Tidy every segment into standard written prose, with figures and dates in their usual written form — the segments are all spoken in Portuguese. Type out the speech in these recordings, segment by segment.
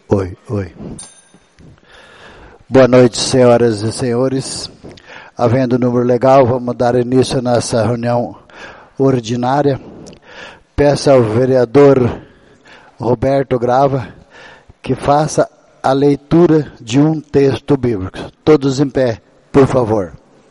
Oi. Boa noite, senhoras e senhores. Havendo número legal, vamos dar início nessa reunião ordinária. Peço ao vereador Roberto Grava que faça a leitura de um texto bíblico. Todos em pé, por favor.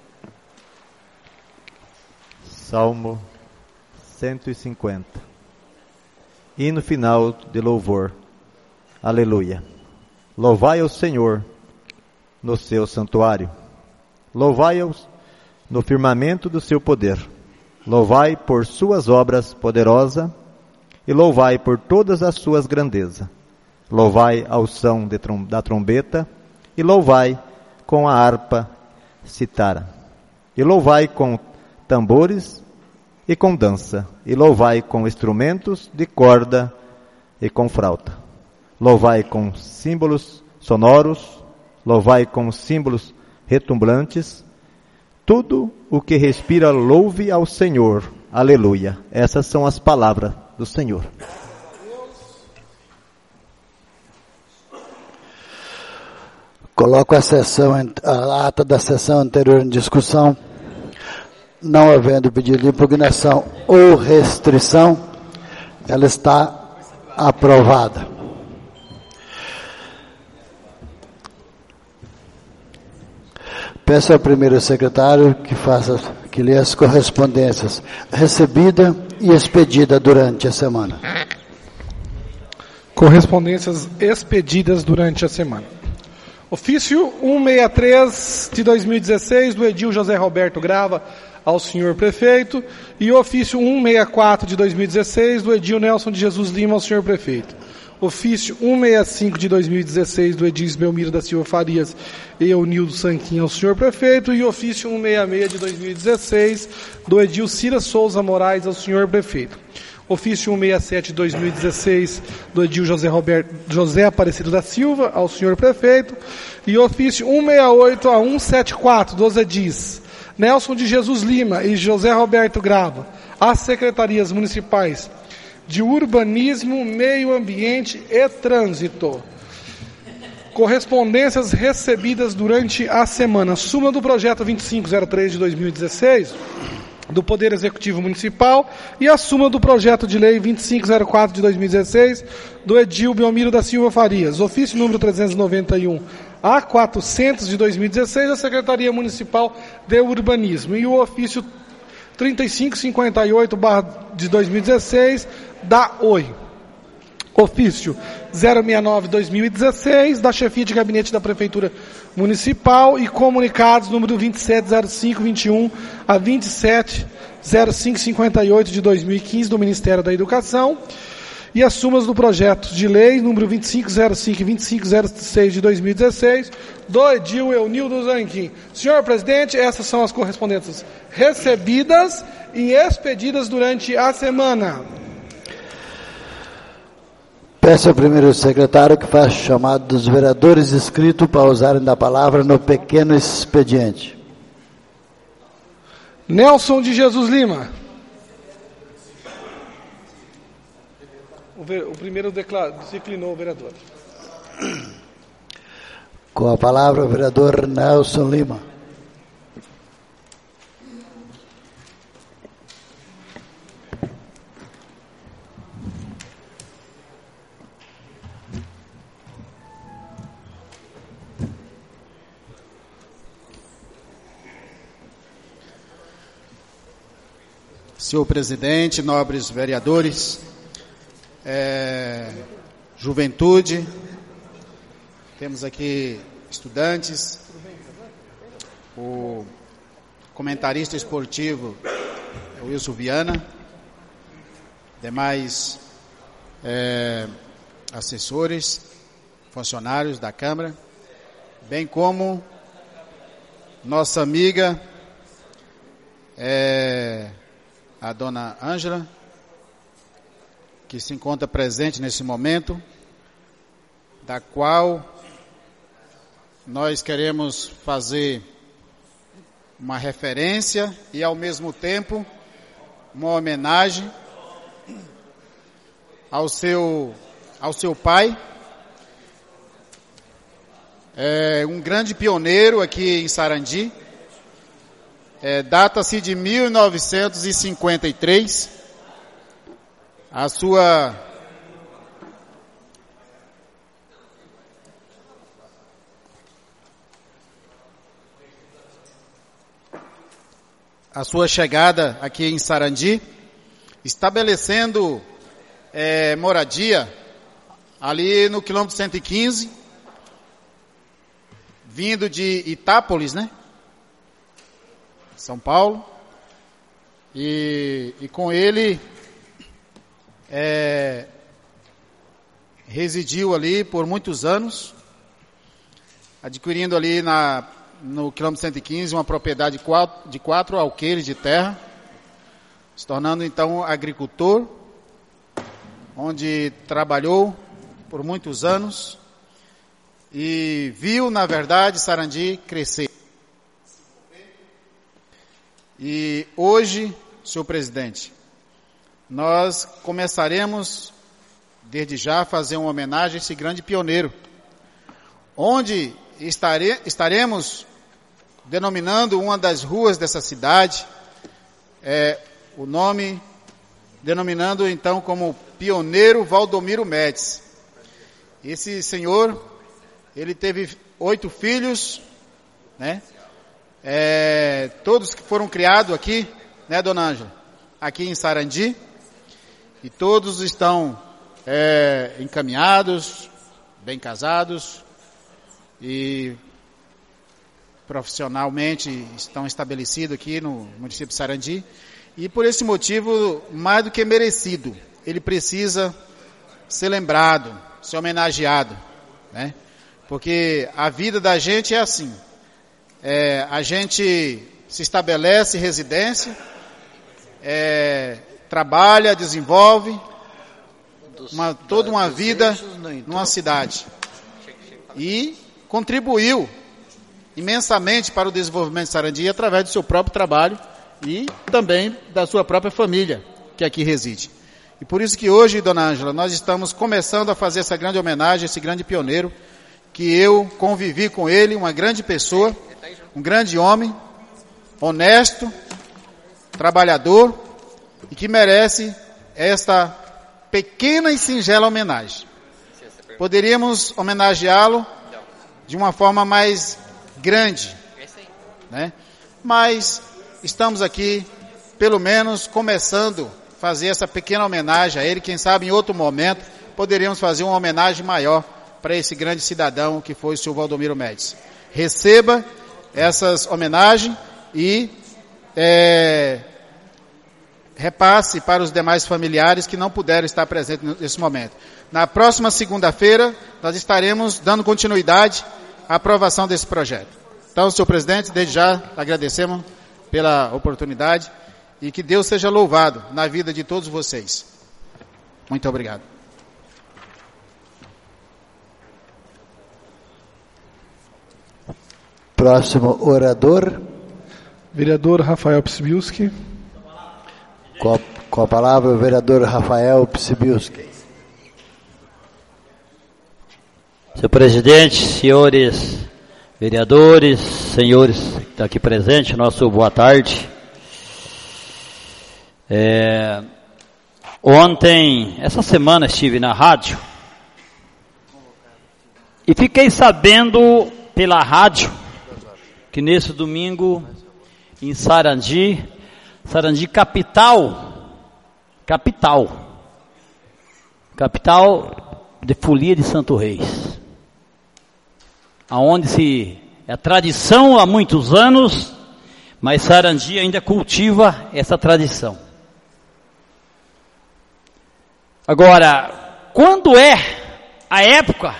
Salmo 150. Hino final de louvor. Aleluia. Louvai ao Senhor no seu santuário. Louvai-o no firmamento do seu poder. Louvai por suas obras poderosas e louvai por todas as suas grandezas. Louvai ao som da trombeta e louvai com a harpa citara. E louvai com tambores e com dança. E louvai com instrumentos de corda e com flauta. Louvai com símbolos sonoros, louvai com símbolos retumbantes. Tudo o que respira louve ao Senhor. Aleluia. Essas são as palavras do Senhor. Coloco a ata da sessão anterior em discussão. Não havendo pedido de impugnação ou restrição, ela está aprovada. Peço ao primeiro secretário que lê as correspondências recebida e expedida durante a semana. Correspondências expedidas durante a semana. Ofício 163 de 2016 do edil José Roberto Grava ao senhor prefeito e ofício 164 de 2016 do edil Nelson de Jesus Lima ao senhor prefeito. Ofício 165 de 2016 do edil Belmiro da Silva Farias e Eunildo Sanquim ao senhor prefeito e ofício 166 de 2016 do edil Cira Souza Moraes ao senhor prefeito. Ofício 167 de 2016 do edil José Aparecido da Silva ao senhor prefeito e ofício 168 a 174 dos edis Nelson de Jesus Lima e José Roberto Grava às secretarias municipais de Urbanismo, Meio Ambiente e Trânsito. Correspondências recebidas durante a semana. Súmula do projeto 2503 de 2016 do Poder Executivo Municipal e a súmula do projeto de lei 2504 de 2016 do edil Belmiro da Silva Farias. Ofício número 391 a 400 de 2016 da Secretaria Municipal de Urbanismo e o ofício 3558 de 2016 da OI. Ofício 069-2016 da Chefia de Gabinete da Prefeitura Municipal e comunicados número 270521 a 270558 de 2015 do Ministério da Educação e as súmulas do projeto de lei número 2505 e 2506 de 2016 do edil Eunildo Zanquim. Senhor presidente, essas são as correspondências recebidas e expedidas durante a semana. Peço ao primeiro secretário que faça o chamado dos vereadores inscritos para usarem da palavra no pequeno expediente. Nelson de Jesus Lima. O primeiro declinou o vereador. Com a palavra o vereador Nelson Lima. Senhor presidente, nobres vereadores, juventude, temos aqui estudantes, o comentarista esportivo Wilson Viana, demais assessores, funcionários da Câmara, bem como nossa amiga a dona Ângela, que se encontra presente nesse momento, da qual nós queremos fazer uma referência e, ao mesmo tempo, uma homenagem ao seu pai, um grande pioneiro aqui em Sarandi. Data-se de 1953. A sua chegada aqui em Sarandi, estabelecendo moradia ali no quilômetro 115, vindo de Itápolis, né? São Paulo. E com ele residiu ali por muitos anos, adquirindo ali no quilômetro 115 uma propriedade de 4 alqueires de terra, se tornando então agricultor, onde trabalhou por muitos anos e viu, na verdade, Sarandi crescer. E hoje, senhor presidente, nós começaremos, desde já, a fazer uma homenagem a esse grande pioneiro, onde estaremos denominando uma das ruas dessa cidade, o nome, denominando então como Pioneiro Valdomiro Médici. Esse senhor, ele teve 8 filhos, né? Todos que foram criados aqui, né, dona Ângela? Aqui em Sarandi, e todos estão encaminhados, bem casados, e profissionalmente estão estabelecidos aqui no município de Sarandi, e por esse motivo, mais do que merecido, ele precisa ser lembrado, ser homenageado, né? Porque a vida da gente é assim, a gente se estabelece residência, trabalha, desenvolve toda uma vida numa cidade e contribuiu imensamente para o desenvolvimento de Sarandi através do seu próprio trabalho e também da sua própria família que aqui reside. E por isso que hoje, dona Ângela, nós estamos começando a fazer essa grande homenagem a esse grande pioneiro, que eu convivi com ele, uma grande pessoa, um grande homem, honesto, trabalhador, e que merece esta pequena e singela homenagem. Poderíamos homenageá-lo de uma forma mais grande, né? Mas estamos aqui, pelo menos, começando a fazer essa pequena homenagem a ele. Quem sabe em outro momento poderíamos fazer uma homenagem maior para esse grande cidadão que foi o senhor Valdomiro Médici. Receba essas homenagens e repasse para os demais familiares que não puderam estar presentes nesse momento. Na próxima segunda-feira, nós estaremos dando continuidade à aprovação desse projeto. Então, senhor presidente, desde já agradecemos pela oportunidade e que Deus seja louvado na vida de todos vocês. Muito obrigado. Próximo orador. Vereador Rafael Psibilski. Com a palavra, o vereador Rafael Psibilski. Senhor presidente, senhores vereadores, senhores que estão aqui presentes, nosso boa tarde. Ontem, essa semana estive na rádio e fiquei sabendo pela rádio que nesse domingo em Sarandi capital de Folia de Santo Reis, aonde é tradição há muitos anos, mas Sarandi ainda cultiva essa tradição. Agora, quando é a época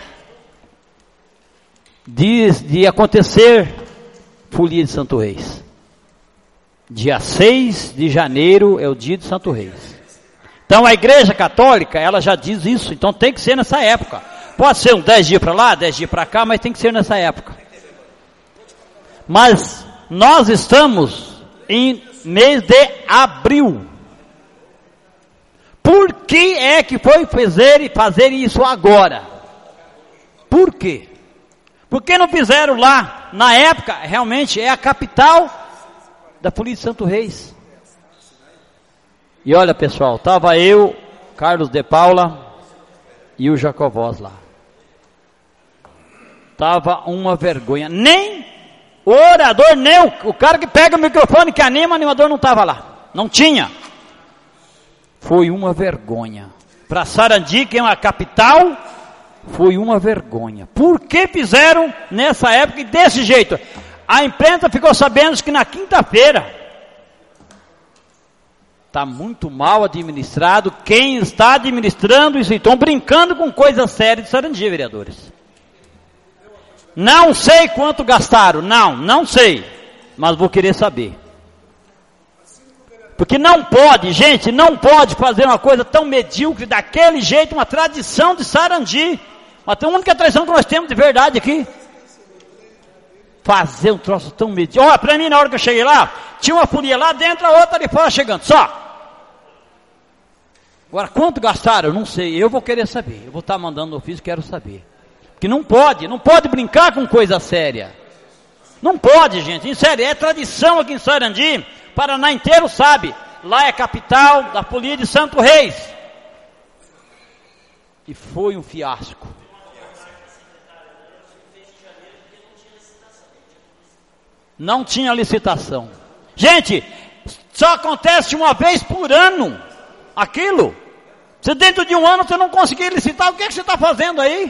de acontecer Folia de Santo Reis? Dia 6 de janeiro é o dia de Santo Reis. Então a Igreja Católica, ela já diz isso, então tem que ser nessa época. Pode ser 10 dias para lá, 10 dias para cá, mas tem que ser nessa época. Mas nós estamos em mês de abril. Por que é que foi fazer isso agora? Por quê? Por que não fizeram lá? Na época, realmente, é a capital da Polícia de Santo Reis. E olha, pessoal, estava eu, Carlos de Paula e o Jacovós lá. Tava uma vergonha. Nem o orador, nem o cara que pega o microfone, que anima, o animador não estava lá. Não tinha. Foi uma vergonha. Para Sarandi, que é uma capital, foi uma vergonha. Por que fizeram nessa época e desse jeito? A imprensa ficou sabendo que na quinta-feira está muito mal administrado. Quem está administrando isso? Estão brincando com coisa séria de Sarandi, vereadores. Não sei quanto gastaram. Não sei. Mas vou querer saber. Porque não pode, gente, não pode fazer uma coisa tão medíocre daquele jeito, uma tradição de Sarandi. A única tradição que nós temos de verdade aqui. Fazer um troço tão medíocre. Olha, para mim, na hora que eu cheguei lá, tinha uma folia lá dentro, a outra ali fora chegando, só. Agora, quanto gastaram? Eu não sei, eu vou querer saber. Eu vou estar mandando no ofício, quero saber. Porque não pode brincar com coisa séria. Não pode, gente, em sério, é tradição aqui em Sarandi, Paraná inteiro sabe. Lá é a capital da Polícia de Santo Reis. E foi um fiasco. Não tinha licitação. Gente, só acontece uma vez por ano aquilo. Se dentro de um ano você não conseguir licitar, o que você está fazendo aí?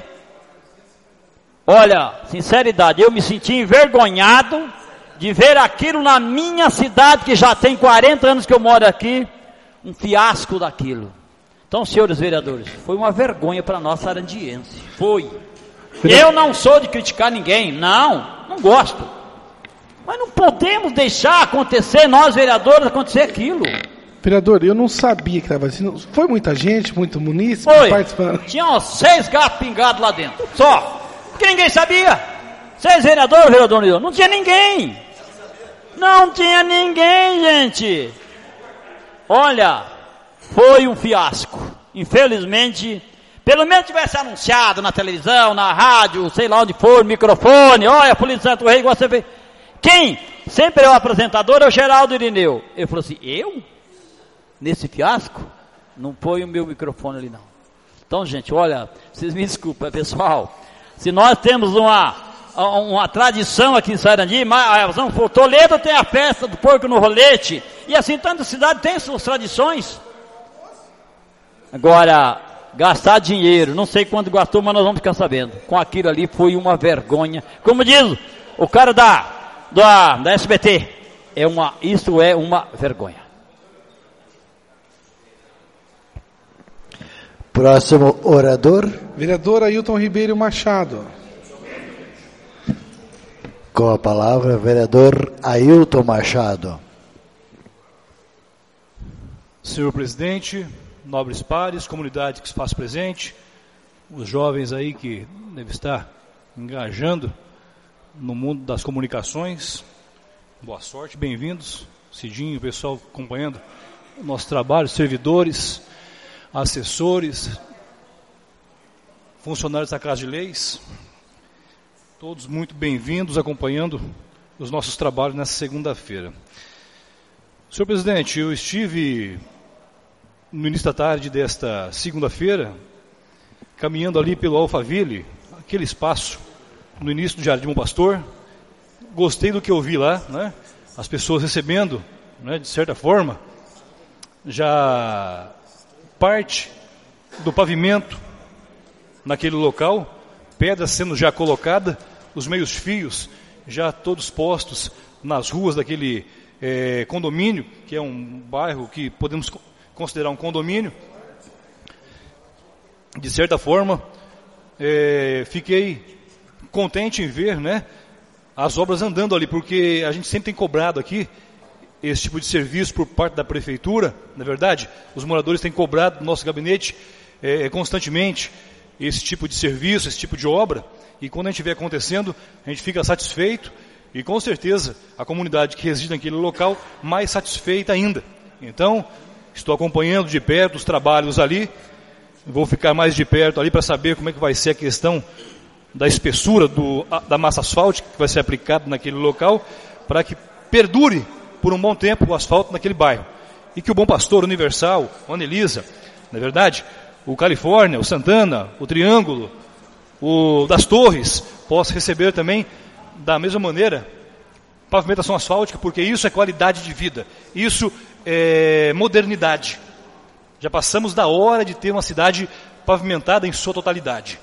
Olha, sinceridade, eu me senti envergonhado de ver aquilo na minha cidade, que já tem 40 anos que eu moro aqui, um fiasco daquilo. Então, senhores vereadores, foi uma vergonha para nós sarandienses. Foi. Eu não sou de criticar ninguém, não gosto. Mas não podemos deixar acontecer, nós vereadores, acontecer aquilo. Vereador, eu não sabia que estava assim. Foi muita gente, muito munícipe participando. Tinha uns 6 gatos pingados lá dentro, só. Porque ninguém sabia. 6 vereadores, vereador, não tinha ninguém. Não tinha ninguém, gente. Olha, foi um fiasco. Infelizmente, pelo menos tivesse anunciado na televisão, na rádio, sei lá onde for, microfone, olha, a Polícia de Santo Reis, você vê. Quem sempre é o apresentador é o Geraldo Irineu. Ele falou assim, eu? Nesse fiasco? Não põe o meu microfone ali não. Então, gente, olha, vocês me desculpem, pessoal. Se nós temos uma tradição aqui em Sarandi, Toledo tem a festa do porco no rolete, e assim tanta cidade tem suas tradições. Agora, gastar dinheiro, não sei quanto gastou, mas nós vamos ficar sabendo. Com aquilo ali foi uma vergonha. Como diz o cara da SBT, isso é uma vergonha. Próximo orador. Vereador Ailton Ribeiro Machado. Com a palavra, vereador Ailton Machado. Senhor presidente, nobres pares, comunidade que se faz presente, os jovens aí que devem estar engajando no mundo das comunicações, boa sorte, bem-vindos. Cidinho, o pessoal acompanhando o nosso trabalho, servidores, assessores, funcionários da Casa de Leis, todos muito bem-vindos, acompanhando os nossos trabalhos nessa segunda-feira. Senhor presidente, eu estive no início da tarde desta segunda-feira, caminhando ali pelo Alphaville, aquele espaço no início do Jardim Bom Pastor. Gostei do que eu vi lá, né? As pessoas recebendo, né, de certa forma, já parte do pavimento naquele local, pedra sendo já colocada, os meios fios já todos postos nas ruas daquele condomínio, que é um bairro que podemos considerar um condomínio. De certa forma, fiquei contente em ver, né, as obras andando ali, porque a gente sempre tem cobrado aqui esse tipo de serviço por parte da prefeitura. Na verdade, os moradores têm cobrado do nosso gabinete constantemente esse tipo de serviço, esse tipo de obra, e quando a gente vê acontecendo, a gente fica satisfeito, e com certeza a comunidade que reside naquele local mais satisfeita ainda. Então, estou acompanhando de perto os trabalhos ali, vou ficar mais de perto ali para saber como é que vai ser a questão da espessura da massa asfáltica que vai ser aplicada naquele local, para que perdure por um bom tempo o asfalto naquele bairro. E que o Bom Pastor, Universal, o Anelisa, na verdade, o Califórnia, o Santana, o Triângulo, o das Torres, possa receber também, da mesma maneira, pavimentação asfáltica, porque isso é qualidade de vida, isso é modernidade. Já passamos da hora de ter uma cidade pavimentada em sua totalidade.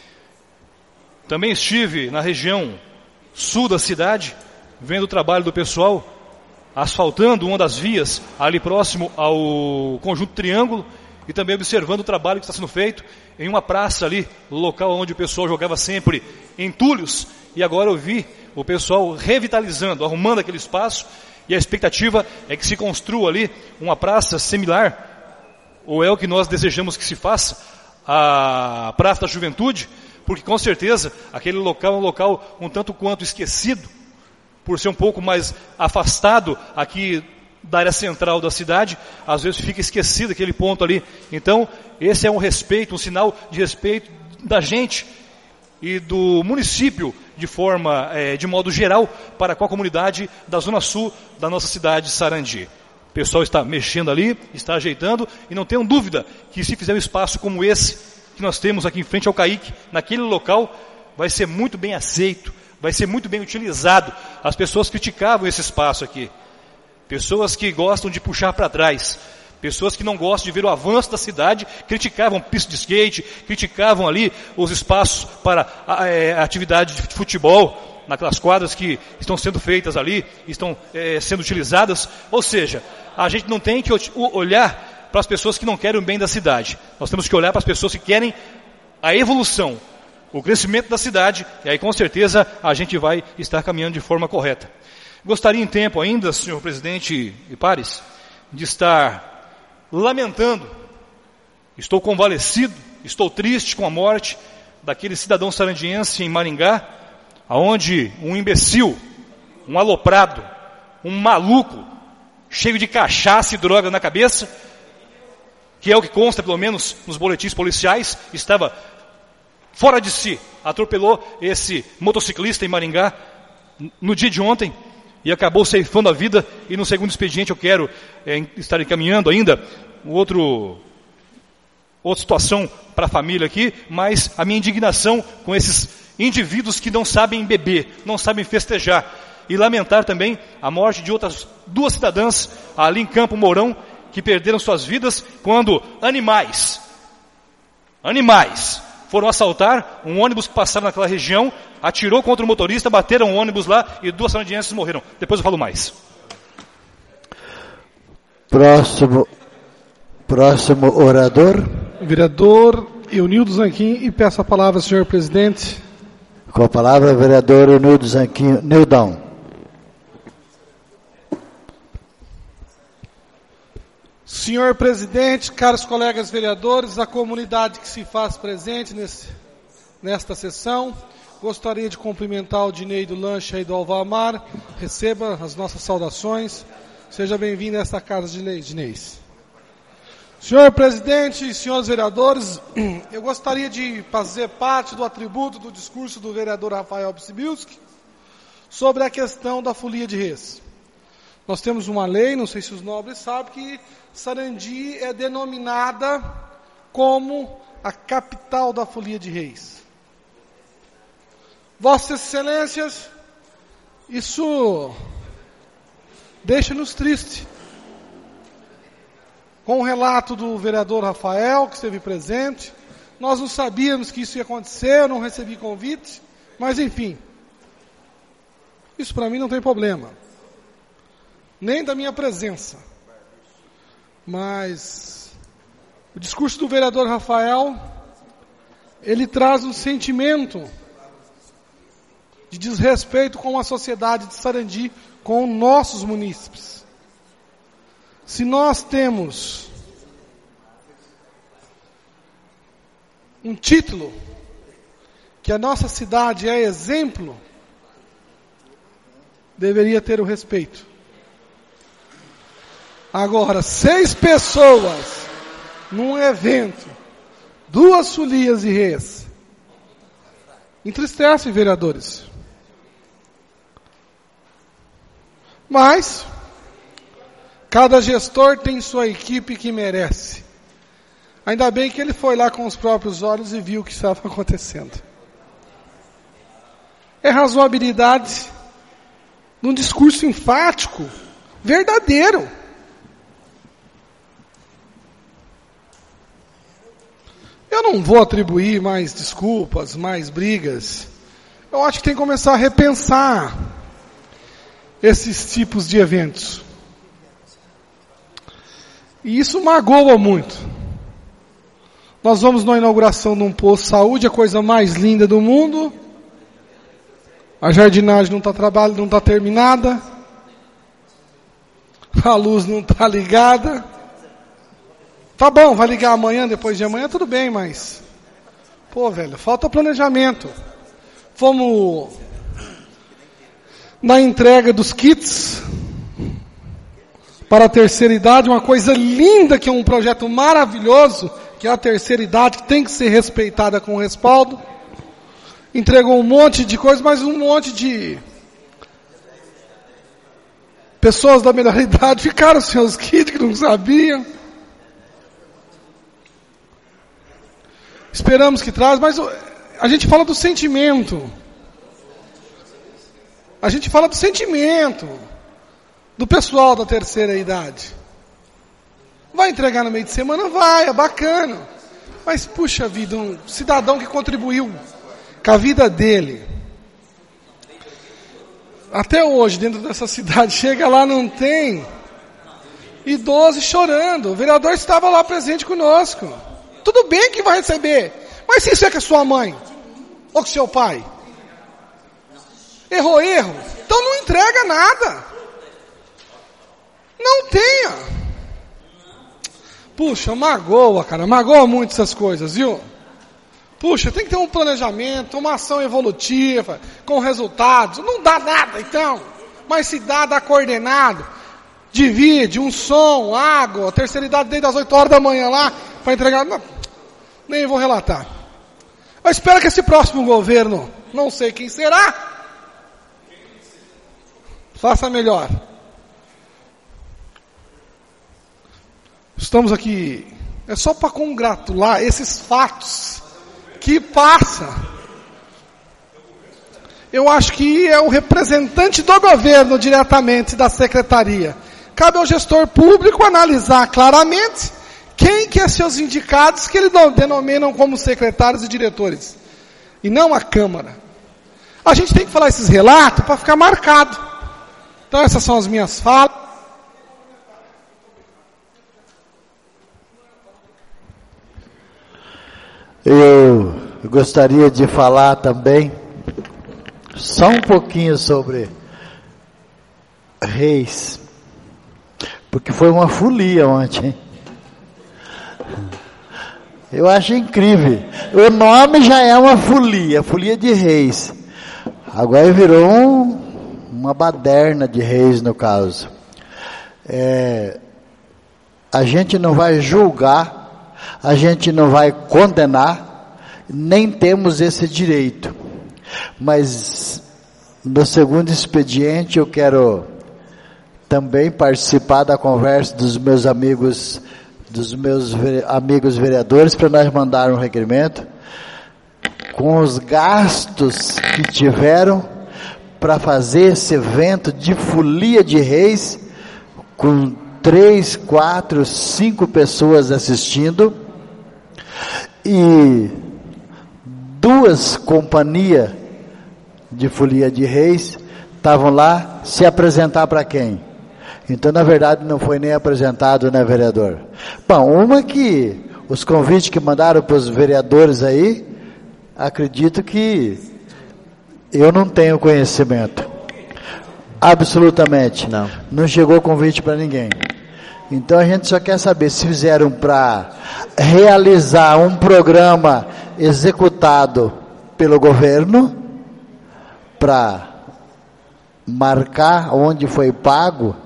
Também estive na região sul da cidade, vendo o trabalho do pessoal, asfaltando uma das vias ali próximo ao Conjunto Triângulo, e também observando o trabalho que está sendo feito em uma praça ali, no local onde o pessoal jogava sempre entulhos, e agora eu vi o pessoal revitalizando, arrumando aquele espaço, e a expectativa é que se construa ali uma praça similar, ou é o que nós desejamos que se faça, a Praça da Juventude, porque com certeza aquele local é um local um tanto quanto esquecido, por ser um pouco mais afastado aqui da área central da cidade, às vezes fica esquecido aquele ponto ali. Então, esse é um respeito, um sinal de respeito da gente e do município de modo geral, para com a comunidade da Zona Sul da nossa cidade de Sarandi. O pessoal está mexendo ali, está ajeitando, e não tenham dúvida que se fizer um espaço como esse, que nós temos aqui em frente ao CAIC, naquele local, vai ser muito bem aceito, vai ser muito bem utilizado. As pessoas criticavam esse espaço aqui. Pessoas que gostam de puxar para trás. Pessoas que não gostam de ver o avanço da cidade, criticavam pista de skate, criticavam ali os espaços para a atividade de futebol, naquelas quadras que estão sendo feitas ali, estão sendo utilizadas. Ou seja, a gente não tem que olhar para as pessoas que não querem o bem da cidade. Nós temos que olhar para as pessoas que querem a evolução, o crescimento da cidade, e aí com certeza a gente vai estar caminhando de forma correta. Gostaria em tempo ainda, senhor presidente e pares, de estar lamentando, estou convalescido, estou triste com a morte daquele cidadão sarandiense em Maringá, aonde um imbecil, um aloprado, um maluco, cheio de cachaça e droga na cabeça, que é o que consta pelo menos nos boletins policiais, estava fora de si, atropelou esse motociclista em Maringá no dia de ontem, e acabou ceifando a vida. E no segundo expediente eu quero estar encaminhando ainda outra situação para a família aqui, mas a minha indignação com esses indivíduos que não sabem beber, não sabem festejar, e lamentar também a morte de outras 2 cidadãs ali em Campo Mourão, que perderam suas vidas quando animais foram assaltar um ônibus que passava naquela região, atirou contra o motorista, bateram o ônibus lá e 2 sarandienses morreram. Depois eu falo mais. Próximo orador. Vereador Eunildo Zanquim, e peço a palavra, senhor presidente. Com a palavra, vereador Eunildo Zanquim, Nildão. Senhor presidente, caros colegas vereadores, a comunidade que se faz presente nesta sessão, gostaria de cumprimentar o Dinei do Lanche aí do Alvamar. Receba as nossas saudações. Seja bem-vindo a esta casa de leis, Dinei. Senhor presidente e senhores vereadores, eu gostaria de fazer parte do atributo do discurso do vereador Rafael Psibilski sobre a questão da folia de reis. Nós temos uma lei, não sei se os nobres sabem, que Sarandi é denominada como a capital da folia de reis. Vossas Excelências, isso deixa-nos tristes. Com o relato do vereador Rafael, que esteve presente, nós não sabíamos que isso ia acontecer, eu não recebi convite, mas enfim, isso para mim não tem problema, nem da minha presença. Mas o discurso do vereador Rafael, ele traz um sentimento de desrespeito com a sociedade de Sarandi, com nossos munícipes. Se nós temos um título, que a nossa cidade é exemplo, deveria ter o respeito. Agora, 6 pessoas num evento, 2 folias de reis, Entristece, vereadores. Mas cada gestor tem sua equipe que merece. Ainda bem que ele foi lá com os próprios olhos e viu o que estava acontecendo. É razoabilidade num discurso enfático, verdadeiro. Eu não vou atribuir mais desculpas, mais brigas. Eu acho que tem que começar a repensar esses tipos de eventos. E isso magoa muito. Nós vamos na inauguração de um posto de saúde, a coisa mais linda do mundo. A jardinagem não está terminada. A luz não está ligada. Tá bom, vai ligar amanhã, depois de amanhã, tudo bem, mas... Pô, velho, falta planejamento. Fomos na entrega dos kits para a terceira idade, uma coisa linda, que é um projeto maravilhoso, que é a terceira idade, que tem que ser respeitada com respaldo. Entregou um monte de coisa, mas um monte de pessoas da melhor idade ficaram sem os kits, que não sabiam. Esperamos que traz, mas a gente fala do sentimento. A gente fala do sentimento do pessoal da terceira idade. Vai entregar no meio de semana? Vai, é bacana. Mas, puxa vida, um cidadão que contribuiu com a vida dele. Até hoje, dentro dessa cidade, chega lá, não tem idoso chorando. O vereador estava lá presente conosco. Tudo bem que vai receber, mas se isso é com a sua mãe, ou com seu pai, errou, então não entrega nada. Não tenha. Puxa, magoa, cara, magoa muito essas coisas, viu? Puxa, tem que ter um planejamento, uma ação evolutiva, com resultados. Não dá nada, então, mas se dá coordenado. Divide, um som, água, a terceira idade desde as 8 horas da manhã lá, para entregar. Não, nem vou relatar. Eu espero que esse próximo governo, não sei quem será, faça melhor. Estamos aqui, é só para congratular esses fatos que passa. Eu acho que é o representante do governo diretamente da secretaria. Cabe ao gestor público analisar claramente quem que é seus indicados que eles denominam como secretários e diretores. E não a Câmara. A gente tem que falar esses relatos para ficar marcado. Então essas são as minhas falas. Eu gostaria de falar também só um pouquinho sobre Reis. Porque foi uma folia ontem. Eu acho incrível. O nome já é uma folia, folia de Reis. Agora virou uma baderna de Reis no caso. A gente não vai julgar, a gente não vai condenar, nem temos esse direito. Mas no segundo expediente eu quero também participar da conversa dos meus amigos vereadores, para nós mandar um requerimento com os gastos que tiveram para fazer esse evento de folia de Reis, com 3, 4, 5 pessoas assistindo, e 2 companhias de folia de Reis estavam lá se apresentar para quem? Então, na verdade, não foi nem apresentado, né, vereador? Bom, uma que os convites que mandaram para os vereadores aí, acredito que eu não tenho conhecimento. Absolutamente. Não chegou convite para ninguém. Então, a gente só quer saber se fizeram para realizar um programa executado pelo governo, para marcar onde foi pago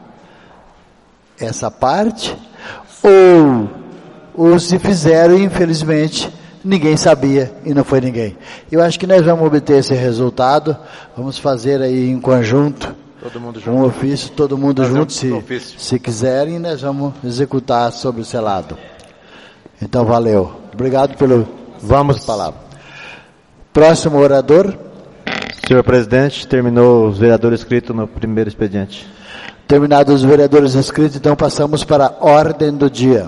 essa parte, ou se fizeram, infelizmente, ninguém sabia e não foi ninguém. Eu acho que nós vamos obter esse resultado, vamos fazer aí em conjunto, todo mundo junto. um ofício, todo mundo Fazer junto, ofício. se quiserem, nós vamos executar sobre o selado. Então, valeu. Obrigado pelo... Vamos. Palavra. Próximo orador. Senhor presidente, terminou os vereadores inscritos no primeiro expediente. Terminados os vereadores inscritos, então passamos para a ordem do dia.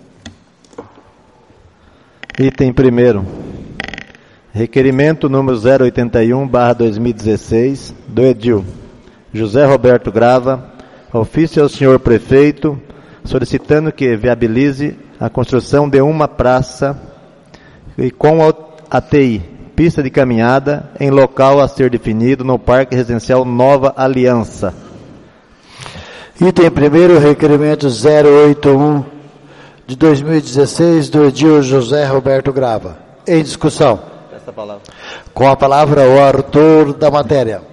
Item primeiro. Requerimento número 081/2016 do edil José Roberto Grava, ofício ao senhor prefeito, solicitando que viabilize a construção de uma praça e com ATI, pista de caminhada, em local a ser definido no Parque Residencial Nova Aliança. Item primeiro, requerimento 081 de 2016 do edil José Roberto Grava. Em discussão. Essa palavra. Com a palavra o autor da matéria.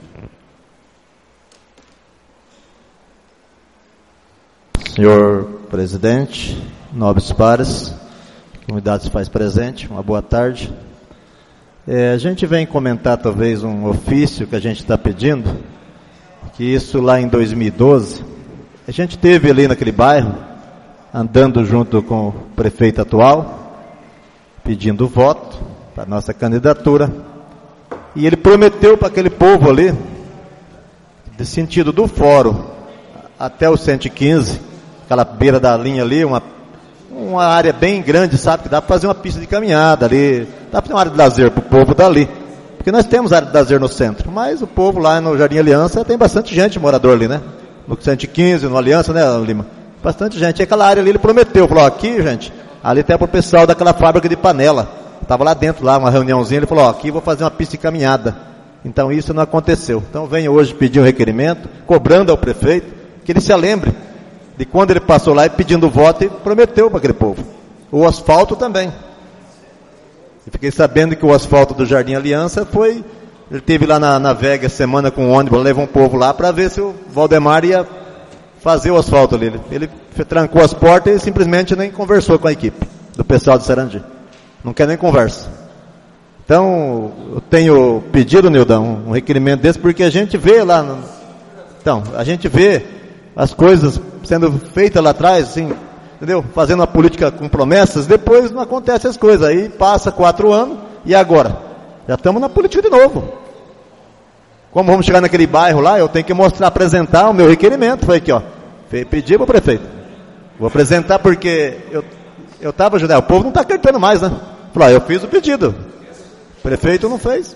Senhor presidente, nobres pares, comunidade se faz presente, uma boa tarde. A gente vem comentar talvez um ofício que a gente está pedindo, que isso lá em 2012, a gente teve ali naquele bairro, andando junto com o prefeito atual, pedindo voto para a nossa candidatura, e ele prometeu para aquele povo ali, de sentido do fórum até o 115, aquela beira da linha ali, uma área bem grande, sabe, que dá para fazer uma pista de caminhada ali, dá para ter uma área de lazer para o povo dali, porque nós temos área de lazer no centro, mas o povo lá no Jardim Aliança tem bastante gente morador ali, né? No 115, no Aliança, né, Lima? Bastante gente. E aquela área ali ele prometeu, falou, aqui, gente, ali até para o pessoal daquela fábrica de panela, estava lá dentro, lá, uma reuniãozinha, ele falou, aqui vou fazer uma pista de caminhada. Então isso não aconteceu. Então venho hoje pedir um requerimento, cobrando ao prefeito, que ele se lembre de quando ele passou lá e pedindo voto e prometeu para aquele povo. O asfalto também. Eu fiquei sabendo que o asfalto do Jardim Aliança foi... Ele teve lá na Vega semana com um ônibus, levou um povo lá para ver se o Valdemar ia fazer o asfalto ali. Ele trancou as portas e simplesmente nem conversou com a equipe do pessoal de Sarandi. Não quer nem conversa. Então, eu tenho pedido, Nildão, um requerimento desse, porque a gente vê lá... Então, a gente vê as coisas sendo feitas lá atrás, assim, entendeu? Fazendo uma política com promessas, depois não acontece as coisas. Aí passa 4 anos, e agora? Já estamos na política de novo. Como vamos chegar naquele bairro lá, eu tenho que mostrar, apresentar o meu requerimento. Foi aqui, ó. Pedi para o prefeito. Vou apresentar porque eu estava ajudando. O povo não está acreditando mais, né? Falou, eu fiz o pedido. O prefeito não fez.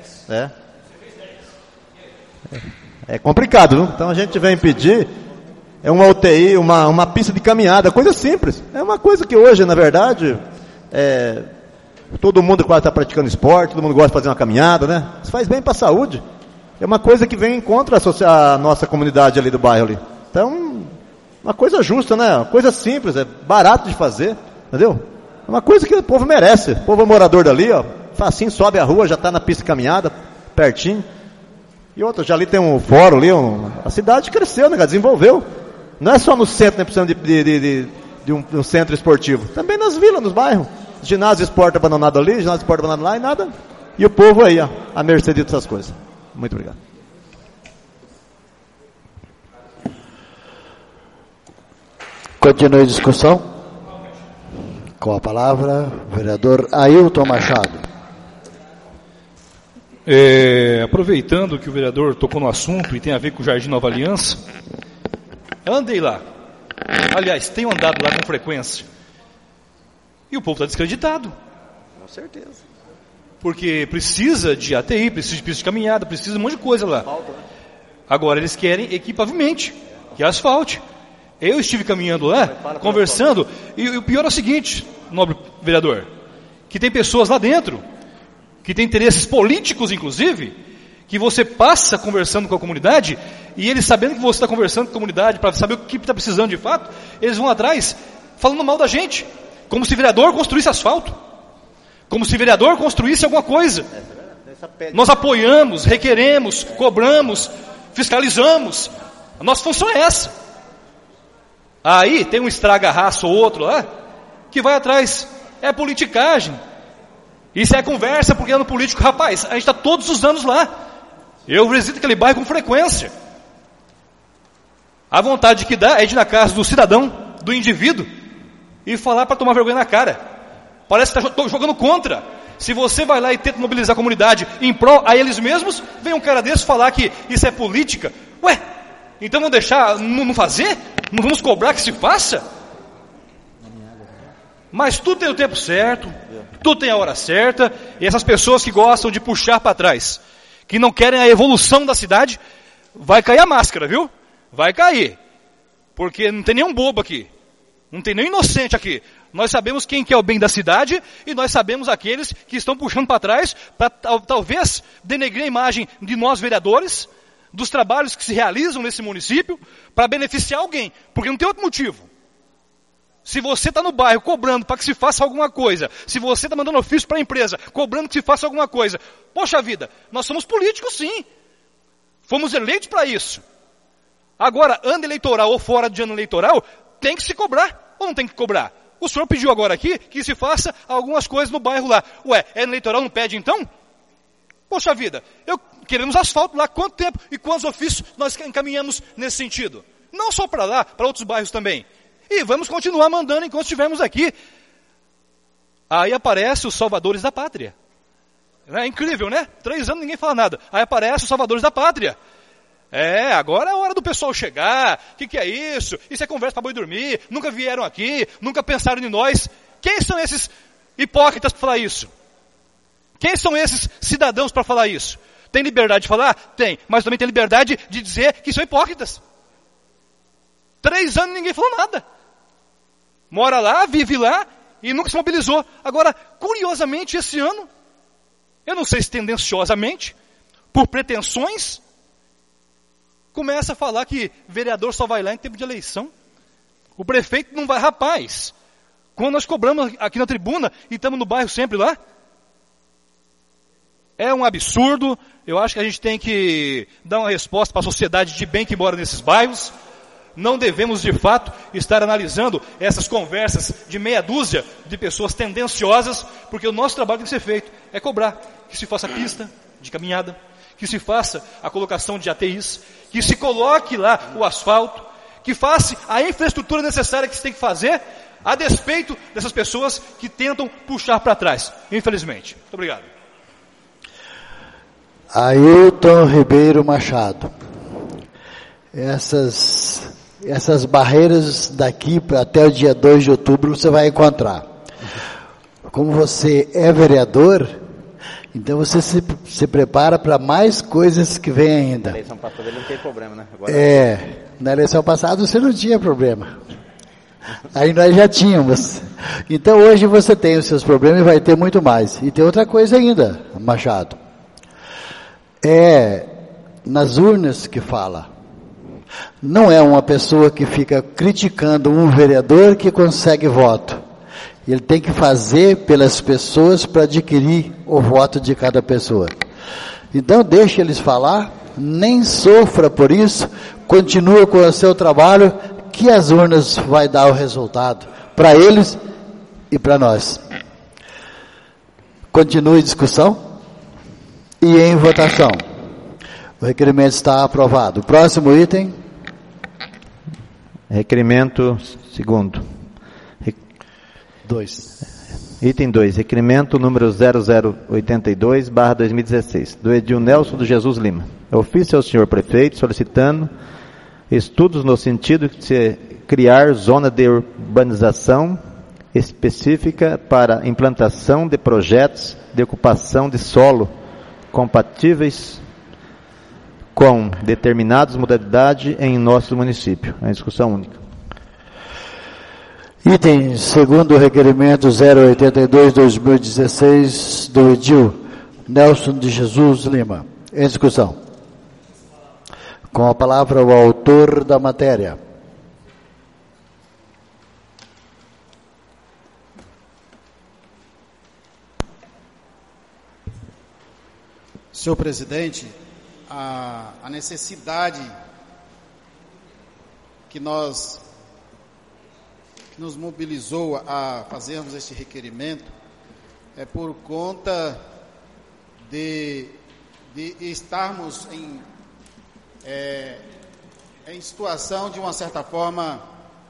É complicado, viu? Então a gente vem pedir, é uma UTI, uma pista de caminhada, coisa simples. É uma coisa que hoje, na verdade, todo mundo quase está praticando esporte, todo mundo gosta de fazer uma caminhada, né? Isso faz bem para a saúde. É uma coisa que vem contra a nossa comunidade ali do bairro ali. Então, uma coisa justa, né? Uma coisa simples, é barato de fazer, entendeu? É uma coisa que o povo merece. O povo é morador dali, ó, facinho, sobe a rua, já está na pista de caminhada, pertinho. E outra, já ali tem um fórum ali, a cidade cresceu, né, desenvolveu. Não é só no centro, né, precisando de um centro esportivo. Também nas vilas, nos bairros. Ginásio esporte abandonado ali, ginásio esporte abandonado lá e nada. E o povo aí, ó, à mercê dessas coisas. Muito obrigado. Continue a discussão. Com a palavra, o vereador Ailton Machado. Aproveitando que o vereador tocou no assunto e tem a ver com o Jardim Nova Aliança, eu andei lá. Aliás, tenho andado lá com frequência. E o povo está descreditado. Com certeza. Porque precisa de ATI, precisa de pista de caminhada, precisa de um monte de coisa lá. Agora eles querem equipavelmente, que é asfalte. Eu estive caminhando lá, conversando, e o pior é o seguinte, nobre vereador, que tem pessoas lá dentro, que tem interesses políticos, inclusive, que você passa conversando com a comunidade, e eles sabendo que você está conversando com a comunidade, para saber o que está precisando de fato, eles vão atrás, falando mal da gente, como se vereador construísse asfalto, como se vereador construísse alguma coisa. Nós apoiamos, requeremos, cobramos, fiscalizamos, a nossa função é essa. Aí tem um estraga-raça ou outro lá, que vai atrás é politicagem. Isso é conversa porque é no político. Rapaz, a gente está todos os anos lá. Eu visito aquele bairro com frequência. A vontade que dá é de ir na casa do cidadão, do indivíduo, e falar para tomar vergonha na cara. Parece que está jogando contra. Se você vai lá e tenta mobilizar a comunidade em prol a eles mesmos, vem um cara desse falar que isso é política. Ué, então vamos deixar, não fazer? Não vamos cobrar que se faça? Mas tudo tem o tempo certo, tudo tem a hora certa, e essas pessoas que gostam de puxar para trás, que não querem a evolução da cidade, vai cair a máscara, viu? Vai cair. Porque não tem nenhum bobo aqui. Não tem nenhum inocente aqui. Nós sabemos quem quer o bem da cidade e nós sabemos aqueles que estão puxando para trás para talvez denegrir a imagem de nós vereadores, dos trabalhos que se realizam nesse município, para beneficiar alguém. Porque não tem outro motivo. Se você está no bairro cobrando para que se faça alguma coisa, se você está mandando ofício para a empresa, cobrando que se faça alguma coisa, poxa vida, nós somos políticos sim. Fomos eleitos para isso. Agora, ano eleitoral ou fora de ano eleitoral, tem que se cobrar ou não tem que cobrar? O senhor pediu agora aqui que se faça algumas coisas no bairro lá. Ué, ano eleitoral não pede então? Poxa vida, queremos asfalto lá, quanto tempo e quantos ofícios nós encaminhamos nesse sentido? Não só para lá, para outros bairros também. E vamos continuar mandando enquanto estivermos aqui. Aí aparece os salvadores da pátria. É incrível, né? 3 anos ninguém fala nada. Aí aparece os salvadores da pátria. Agora é a hora do pessoal chegar. O que é isso? Isso é conversa para boi dormir. Nunca vieram aqui, nunca pensaram em nós. Quem são esses hipócritas para falar isso? Quem são esses cidadãos para falar isso? Tem liberdade de falar? Tem. Mas também tem liberdade de dizer que são hipócritas. 3 anos ninguém falou nada. Mora lá, vive lá e nunca se mobilizou. Agora, curiosamente, esse ano, eu não sei se tendenciosamente, por pretensões, começa a falar que vereador só vai lá em tempo de eleição. O prefeito não vai. Rapaz, quando nós cobramos aqui na tribuna e estamos no bairro sempre lá, é um absurdo. Eu acho que a gente tem que dar uma resposta para a sociedade de bem que mora nesses bairros. Não devemos, de fato, estar analisando essas conversas de meia dúzia de pessoas tendenciosas, porque o nosso trabalho tem que ser feito. É cobrar que se faça pista de caminhada, que se faça a colocação de ATIs, que se coloque lá o asfalto, que faça a infraestrutura necessária que se tem que fazer, a despeito dessas pessoas que tentam puxar para trás, infelizmente. Muito obrigado. Ailton Ribeiro Machado. Essas barreiras daqui até o dia 2 de outubro você vai encontrar. Como você é vereador, então você se prepara para mais coisas que vem ainda. Na eleição passada ele não teve problema, né? Agora... na eleição passada você não tinha problema. Aí nós já tínhamos. Então hoje você tem os seus problemas e vai ter muito mais. E tem outra coisa ainda, Machado. É nas urnas que fala. Não é uma pessoa que fica criticando um vereador que consegue voto. Ele tem que fazer pelas pessoas para adquirir o voto de cada pessoa. Então deixe eles falar, nem sofra por isso, continua com o seu trabalho, que as urnas vai dar o resultado para eles e para nós. Continue a discussão e em votação. O requerimento está aprovado. Próximo item. Requerimento segundo. 2. Item 2. Requerimento número 0082/2016. Do Edil Nelson do Jesus Lima. Ofício ao senhor prefeito solicitando estudos no sentido de se criar zona de urbanização específica para implantação de projetos de ocupação de solo compatíveis com determinadas modalidades em nosso município. É uma discussão única. Item segundo requerimento 082/2016 do Edil Nelson de Jesus Lima. Em discussão. Com a palavra o autor da matéria. Senhor presidente, a necessidade que nós nos mobilizou a fazermos este requerimento é por conta de estarmos em situação de uma certa forma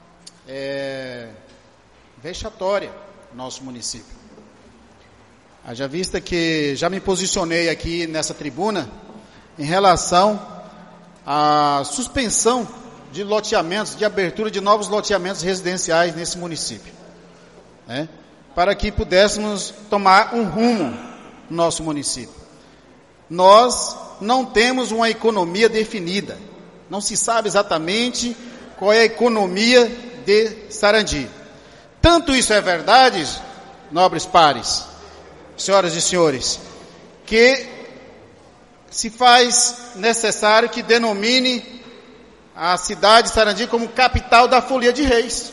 vexatória no nosso município. Haja vista que já me posicionei aqui nessa tribuna em relação à suspensão de loteamentos, de abertura de novos loteamentos residenciais nesse município, né? Para que pudéssemos tomar um rumo no nosso município. Nós não temos uma economia definida, não se sabe exatamente qual é a economia de Sarandi. Tanto isso é verdade, nobres pares, senhoras e senhores, que se faz necessário que denomine a cidade de Sarandi como capital da Folia de Reis.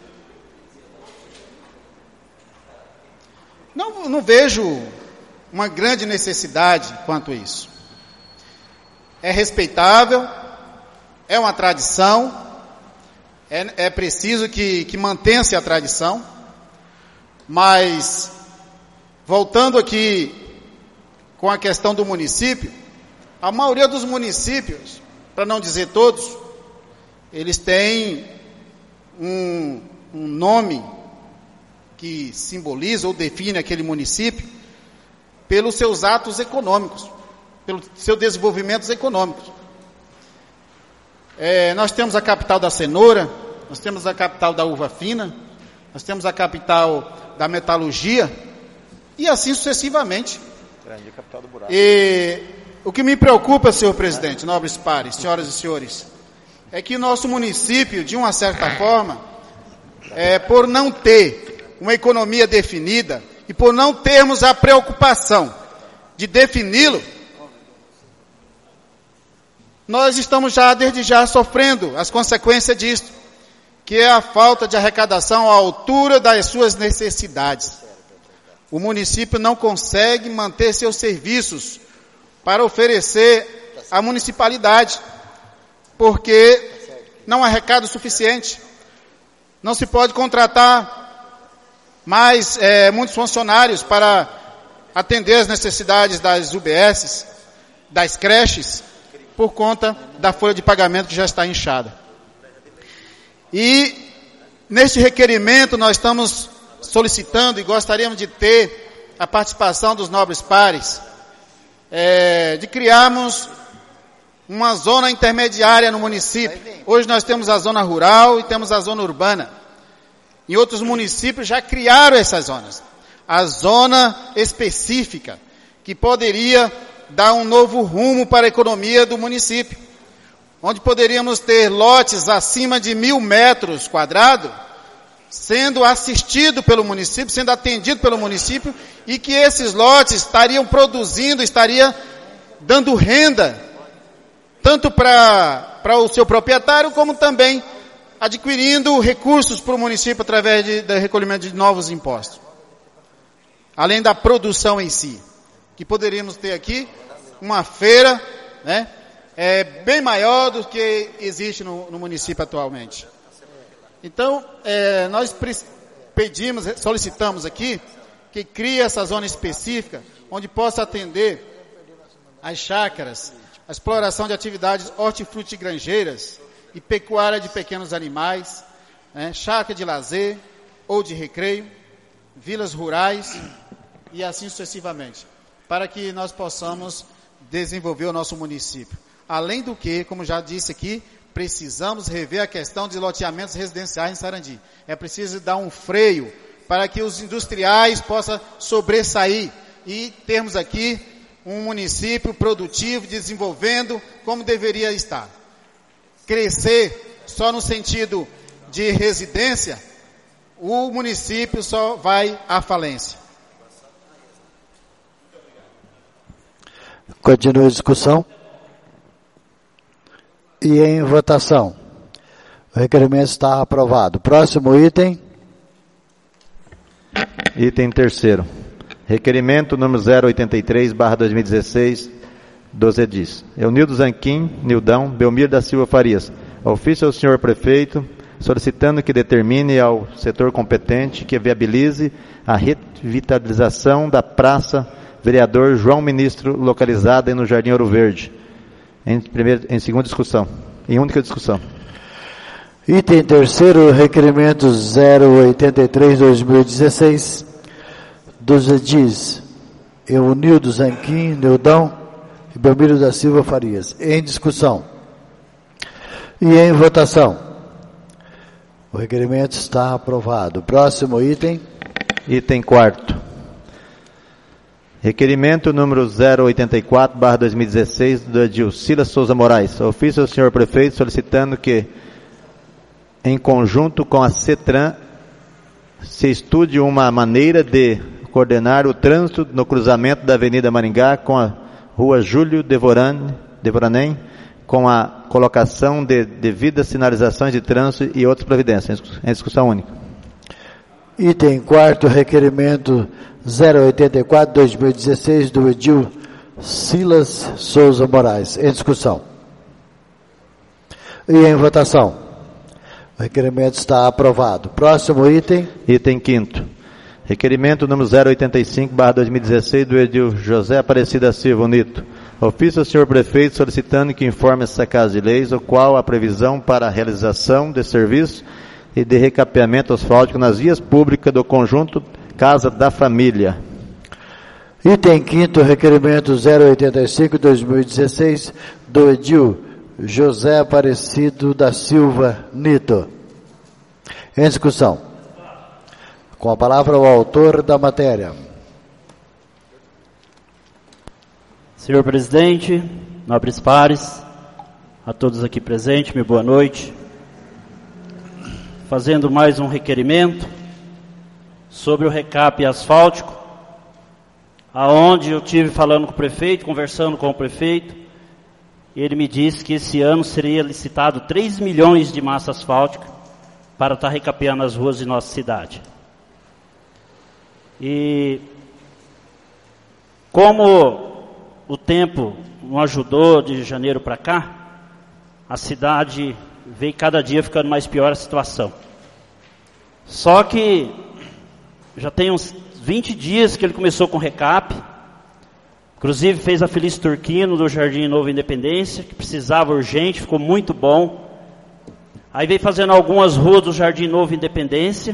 Não vejo uma grande necessidade quanto a isso. É respeitável, é uma tradição, é preciso que mantenha-se a tradição, mas, voltando aqui com a questão do município, a maioria dos municípios, para não dizer todos, eles têm um nome que simboliza ou define aquele município pelos seus atos econômicos, pelo seu desenvolvimento econômico. Nós temos a capital da cenoura, nós temos a capital da uva fina, nós temos a capital da metalurgia, e assim sucessivamente. E o que me preocupa, senhor presidente, nobres pares, senhoras e senhores, é que nosso município, de uma certa forma, por não ter uma economia definida e por não termos a preocupação de defini-lo, nós estamos desde já sofrendo as consequências disso, que é a falta de arrecadação à altura das suas necessidades. O município não consegue manter seus serviços para oferecer à municipalidade, porque não arrecada o suficiente. Não se pode contratar mais muitos funcionários para atender as necessidades das UBSs, das creches, por conta da folha de pagamento que já está inchada. E neste requerimento nós estamos solicitando e gostaríamos de ter a participação dos nobres pares, de criarmos uma zona intermediária no município. Hoje nós temos a zona rural e temos a zona urbana. Em outros municípios já criaram essas zonas. A zona específica, que poderia dar um novo rumo para a economia do município, onde poderíamos ter lotes acima de 1.000 metros quadrados, sendo assistido pelo município, sendo atendido pelo município, e que esses lotes estariam produzindo, estaria dando renda, tanto para o seu proprietário, como também adquirindo recursos para o município através do recolhimento de novos impostos. Além da produção em si, que poderíamos ter aqui uma feira, né, bem maior do que existe no município atualmente. Então, nós solicitamos aqui que crie essa zona específica, onde possa atender as chácaras, a exploração de atividades hortifrutigranjeiras e pecuária de pequenos animais, chácara de lazer ou de recreio, vilas rurais e assim sucessivamente, para que nós possamos desenvolver o nosso município. Além do que, como já disse aqui, precisamos rever a questão de loteamentos residenciais em Sarandi. É preciso dar um freio para que os industriais possam sobressair e termos aqui um município produtivo, desenvolvendo como deveria estar. Crescer só no sentido de residência, o município só vai à falência. Continua a discussão. E em votação. O requerimento está aprovado. Próximo item. Item terceiro. Requerimento número 083/2016 dos edis Eunildo Zanquim, Nildão, Belmir da Silva Farias. Ofício ao senhor prefeito, solicitando que determine ao setor competente que viabilize a revitalização da Praça Vereador João Ministro, localizada no Jardim Ouro Verde. Em segunda discussão. Em única discussão. Item terceiro, requerimento 083/2016, dos edis Eunildo Zanquim, Neudão e Belmiro da Silva Farias. Em discussão. E em votação. O requerimento está aprovado. Próximo item. Item quarto. Requerimento número 084/2016 do edil Silas Souza Moraes. Ofício ao senhor prefeito solicitando que, em conjunto com a CETRAN, se estude uma maneira de coordenar o trânsito no cruzamento da Avenida Maringá com a Rua Júlio Devoranem, com a colocação de devidas sinalizações de trânsito e outras providências. Em discussão única. Item quarto, requerimento 084/2016 do edil Silas Souza Moraes. Em discussão. E em votação. O requerimento está aprovado. Próximo item. Item quinto. Requerimento número 085/2016 do edil José Aparecida Silva Unito. Ofício ao senhor prefeito solicitando que informe essa Casa de Leis o qual a previsão para a realização de serviço e de recapeamento asfáltico nas vias públicas do conjunto Casa da Família. Item quinto, requerimento 085/2016 do edil José Aparecido da Silva Nito. Em discussão. Com a palavra o autor da matéria. Senhor presidente, nobres pares, a todos aqui presentes, minha boa noite. Fazendo mais um requerimento sobre o recap asfáltico, aonde eu tive falando com o prefeito, conversando com o prefeito, e ele me disse que esse ano seria licitado 3 milhões de massa asfáltica para estar recapeando as ruas de nossa cidade. E como o tempo não ajudou de janeiro para cá, a cidade veio cada dia ficando mais pior a situação. Só que já tem uns 20 dias que ele começou com recap, inclusive fez a Feliz Turquino do Jardim Novo Independência, que precisava urgente, ficou muito bom. Aí veio fazendo algumas ruas do Jardim Novo Independência.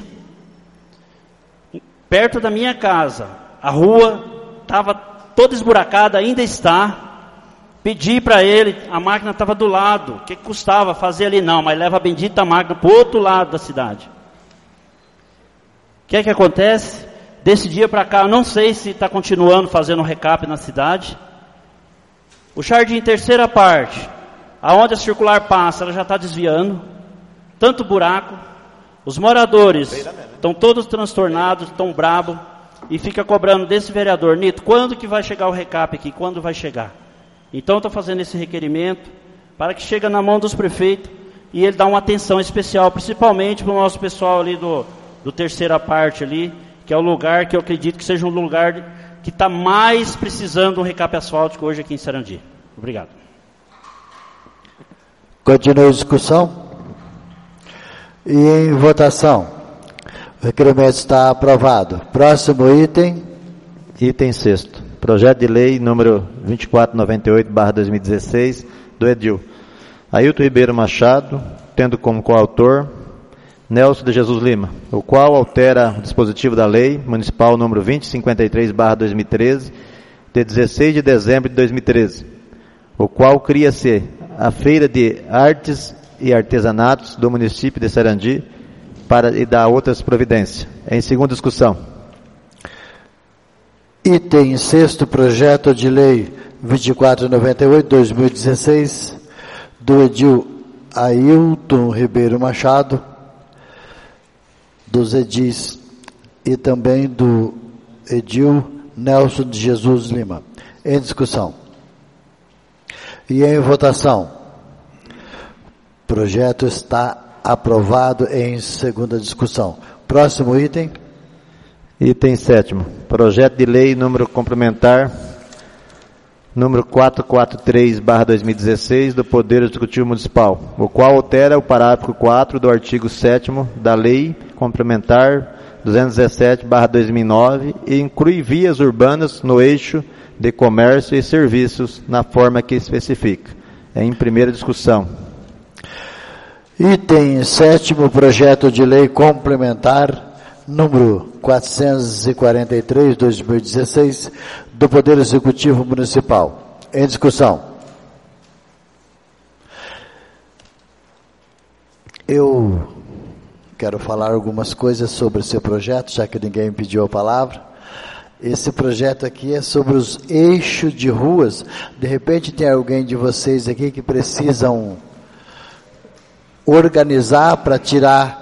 Perto da minha casa, a rua estava toda esburacada, ainda está. Pedi para ele, a máquina estava do lado. O que custava fazer ali? Não, mas leva a bendita máquina para o outro lado da cidade. O que é que acontece? Desse dia para cá, eu não sei se está continuando fazendo recap na cidade. O jardim terceira parte, aonde a circular passa, ela já está desviando. Tanto buraco. Os moradores estão todos transtornados, estão bravos. E fica cobrando desse vereador, Nito, quando que vai chegar o recap aqui? Quando vai chegar? Então estou fazendo esse requerimento para que chegue na mão dos prefeitos e ele dá uma atenção especial, principalmente para o nosso pessoal ali do terceira parte ali, que é o lugar que eu acredito que seja um lugar que está mais precisando de um recap asfáltico hoje aqui em Sarandi. Obrigado. Continua a discussão. E em votação. O requerimento está aprovado. Próximo item. Item sexto. Projeto de lei número 2498/2016 do edil Ailton Ribeiro Machado, tendo como coautor Nelson de Jesus Lima, o qual altera o dispositivo da lei municipal número 2053/2013 de 16 de dezembro de 2013, o qual cria-se a Feira de Artes e Artesanatos do município de Sarandi e dá outras providências. Em segunda discussão. Item sexto, projeto de lei 2498/2016 do edil Ailton Ribeiro Machado, dos edis e também do edil Nelson de Jesus Lima. Em discussão. E em votação. O projeto está aprovado em segunda discussão. Próximo item. Item sétimo. Projeto de lei número complementar número 443/2016, do Poder Executivo Municipal, o qual altera o parágrafo 4 do artigo 7º da Lei Complementar 217/2009 e inclui vias urbanas no eixo de comércio e serviços na forma que especifica. Em primeira discussão. Item 7º, projeto de lei complementar número 443/2016 do Poder Executivo Municipal. Em discussão. Eu quero falar algumas coisas sobre esse projeto, já que ninguém pediu a palavra. Esse projeto aqui é sobre os eixos de ruas. De repente tem alguém de vocês aqui que precisam organizar para tirar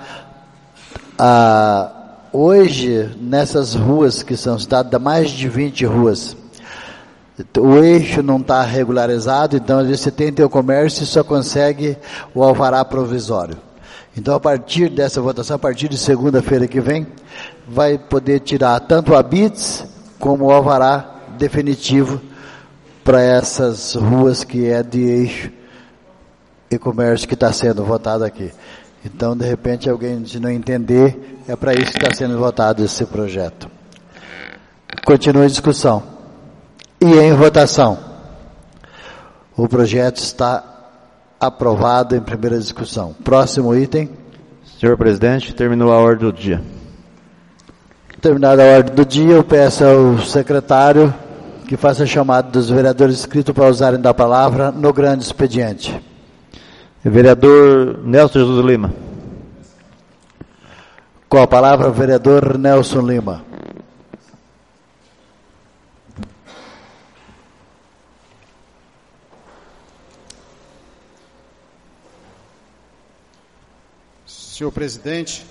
hoje, nessas ruas que são citadas, mais de 20 ruas, o eixo não está regularizado, então às vezes você tem teu comércio e só consegue o alvará provisório. Então a partir dessa votação, a partir de segunda-feira que vem, vai poder tirar tanto o ABITS como o alvará definitivo para essas ruas que é de eixo e comércio que está sendo votado aqui. Então, de repente, alguém, se não entender, é para isso que está sendo votado esse projeto. Continua a discussão. E em votação. O projeto está aprovado em primeira discussão. Próximo item. Senhor presidente, terminou a ordem do dia. Terminada a ordem do dia, eu peço ao secretário que faça a chamada dos vereadores inscritos para usarem da palavra no grande expediente. Vereador Nelson Jesus Lima. Com a palavra, vereador Nelson Lima. Senhor presidente,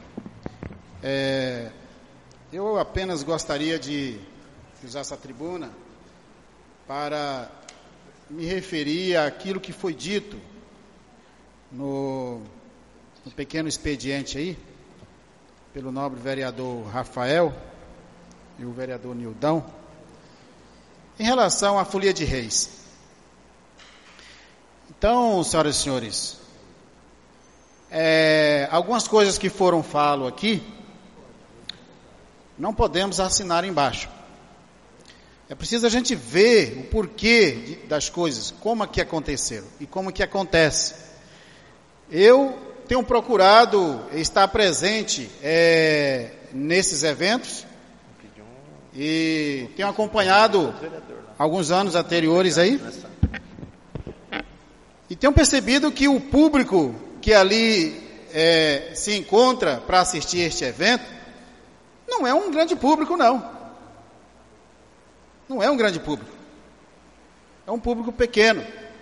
eu apenas gostaria de usar essa tribuna para me referir àquilo que foi dito no pequeno expediente aí, pelo nobre vereador Rafael e o vereador Nildão, em relação à Folia de Reis. Então, senhoras e senhores, algumas coisas que foram falo aqui, não podemos assinar embaixo. É preciso a gente ver o porquê das coisas, como é que aconteceram e como que acontece. Eu tenho procurado estar presente nesses eventos e tenho acompanhado alguns anos anteriores aí e tenho percebido que o público que ali se encontra para assistir este evento não é um grande público, não. Não é um grande público. É um público pequeno.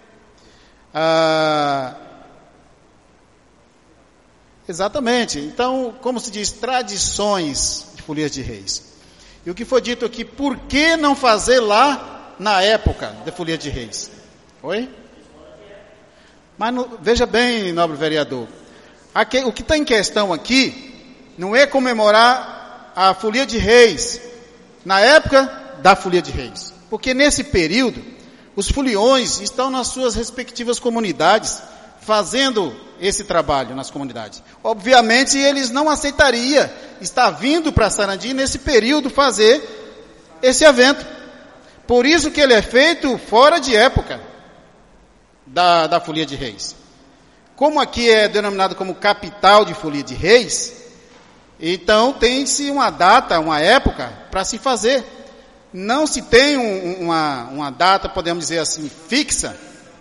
Exatamente. Então, como se diz, tradições de Folia de Reis. E o que foi dito aqui, por que não fazer lá na época da Folia de Reis? Oi? Mas veja bem, nobre vereador, o que está em questão aqui não é comemorar a Folia de Reis na época da Folia de Reis, porque nesse período os foliões estão nas suas respectivas comunidades fazendo esse trabalho nas comunidades. Obviamente eles não aceitariam estar vindo para Sarandi nesse período fazer esse evento. Por isso que ele é feito fora de época da Folia de Reis. Como aqui é denominado como capital de Folia de Reis, então tem-se uma data, uma época para se fazer. Não se tem uma data, podemos dizer assim, fixa,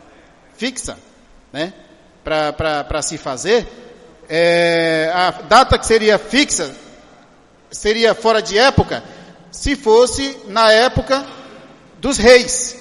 né, para se fazer. A data que seria fixa seria fora de época, se fosse na época dos reis.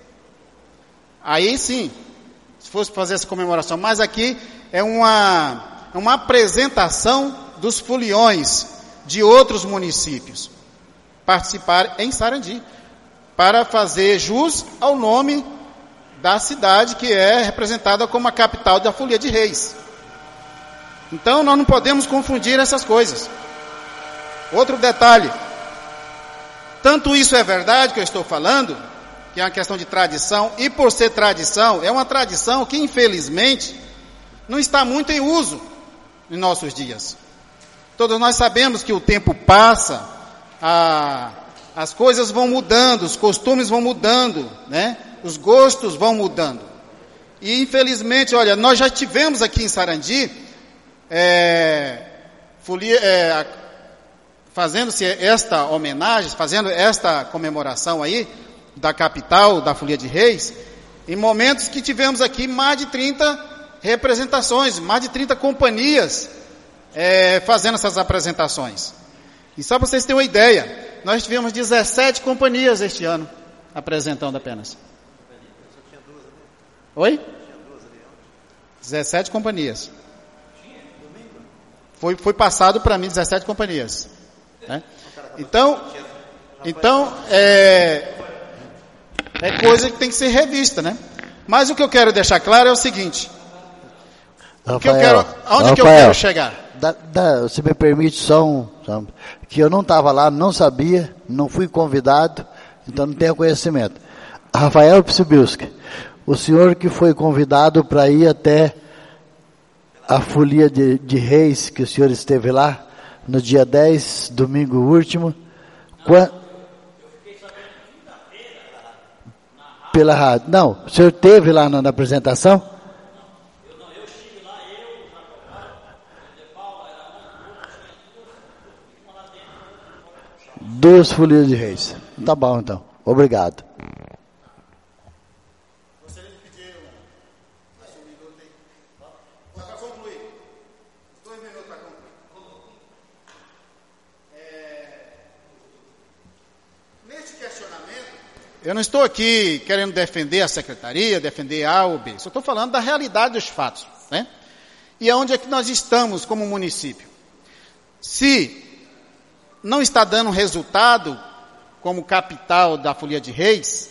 Aí sim, se fosse fazer essa comemoração. Mas aqui é uma apresentação dos foliões de outros municípios participar em Sarandi, para fazer jus ao nome da cidade que é representada como a capital da Folia de Reis. Então nós não podemos confundir essas coisas. Outro detalhe, tanto isso é verdade que eu estou falando, que é uma questão de tradição, e por ser tradição, é uma tradição que infelizmente não está muito em uso em nossos dias. Todos nós sabemos que o tempo passa, as coisas vão mudando, os costumes vão mudando, né? Os gostos vão mudando. E infelizmente, olha, nós já tivemos aqui em Sarandi, fazendo-se esta homenagem, fazendo esta comemoração aí, da capital, da Folia de Reis, em momentos que tivemos aqui mais de 30 representações, mais de 30 companhias fazendo essas apresentações. E só para vocês terem uma ideia, nós tivemos 17 companhias este ano apresentando apenas. Oi? 17 companhias. Foi passado para mim 17 companhias. Né? Então é coisa que tem que ser revista, né? Mas o que eu quero deixar claro é o seguinte. Aonde que eu quero chegar? Se me permite só que eu não estava lá, não sabia, não fui convidado, então não tenho conhecimento. Rafael Psibilski, o senhor que foi convidado para ir até a Folia de Reis, que o senhor esteve lá, no dia 10, domingo último, pela rádio. Não, o senhor esteve lá na apresentação? Eu estive lá, Duas Folias de Reis. Tá bom, então. Obrigado. Eu não estou aqui querendo defender a secretaria, defender A ou B. Só estou falando da realidade dos fatos, né? E aonde é que nós estamos como município? Se não está dando resultado como capital da Folia de Reis,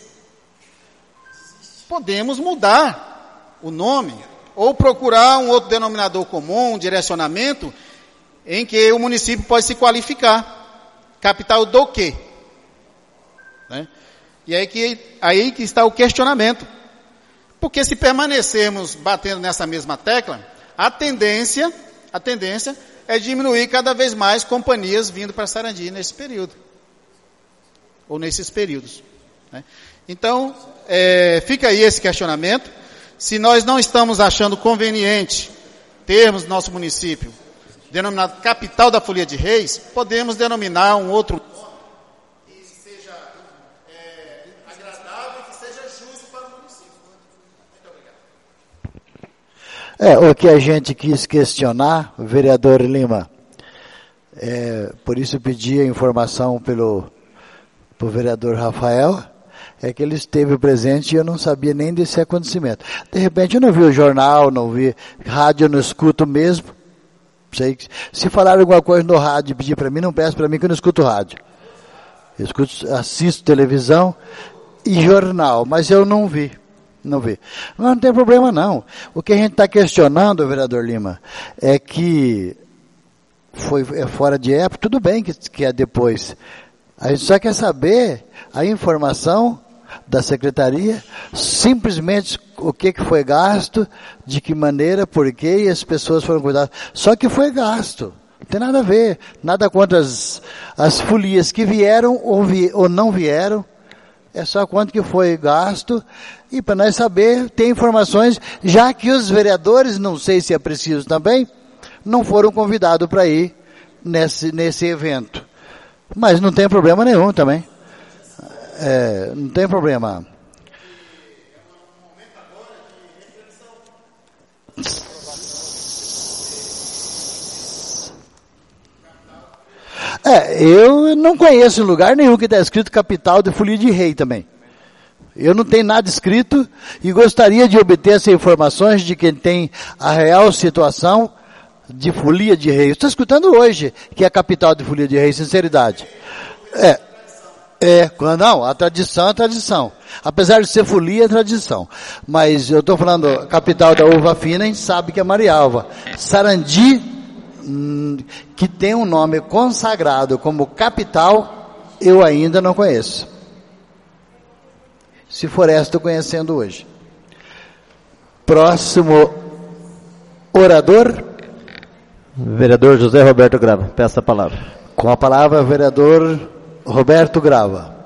podemos mudar o nome ou procurar um outro denominador comum, um direcionamento em que o município pode se qualificar. Capital do quê? Né? E aí que está o questionamento. Porque se permanecermos batendo nessa mesma tecla, a tendência é diminuir cada vez mais companhias vindo para Sarandi nesse período. Ou nesses períodos. Né? Então, fica aí esse questionamento. Se nós não estamos achando conveniente termos nosso município denominado capital da Folia de Reis, podemos denominar um outro o que a gente quis questionar, o vereador Lima, por isso pedi a informação pro vereador Rafael, é que ele esteve presente e eu não sabia nem desse acontecimento. De repente eu não vi o jornal, não vi rádio, eu não escuto mesmo. Sei que, se falar alguma coisa no rádio e pedir para mim, não peço para mim que eu não escuto rádio. Eu assisto televisão e jornal, mas eu não vi. Mas não tem problema não. O que a gente está questionando, vereador Lima, é que é fora de época, tudo bem que é depois. A gente só quer saber a informação da secretaria, simplesmente o que foi gasto, de que maneira, por quê, e as pessoas foram cuidadas. Só que foi gasto. Não tem nada a ver. Nada contra as folias que vieram ou não vieram. É só quanto que foi gasto, e para nós saber, ter informações, já que os vereadores, não sei se é preciso também, não foram convidados para ir nesse evento. Mas não tem problema nenhum também. Não tem problema. Eu não conheço lugar nenhum que está escrito capital de Folia de Rei também. Eu não tenho nada escrito e gostaria de obter essas informações de quem tem a real situação de Folia de Rei. Estou escutando hoje que é a capital de Folia de Rei, sinceridade. Não, a tradição é a tradição. Apesar de ser folia, é tradição. Mas eu estou falando capital da uva fina, a gente sabe que é Marialva. Sarandi, que tem um nome consagrado como capital, eu ainda não conheço. Se for essa, estou conhecendo hoje. Próximo orador. Vereador José Roberto Grava, peço a palavra. Com a palavra, vereador Roberto Grava.